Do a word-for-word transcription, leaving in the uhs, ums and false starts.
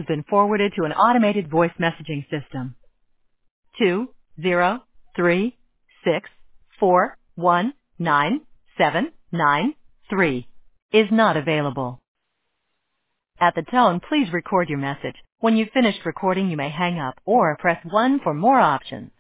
been forwarded to an automated voice messaging system. Two zero three six four one nine seven nine three is not available. At the tone, please record your message. When you've finished recording, you may hang up or press one for more options.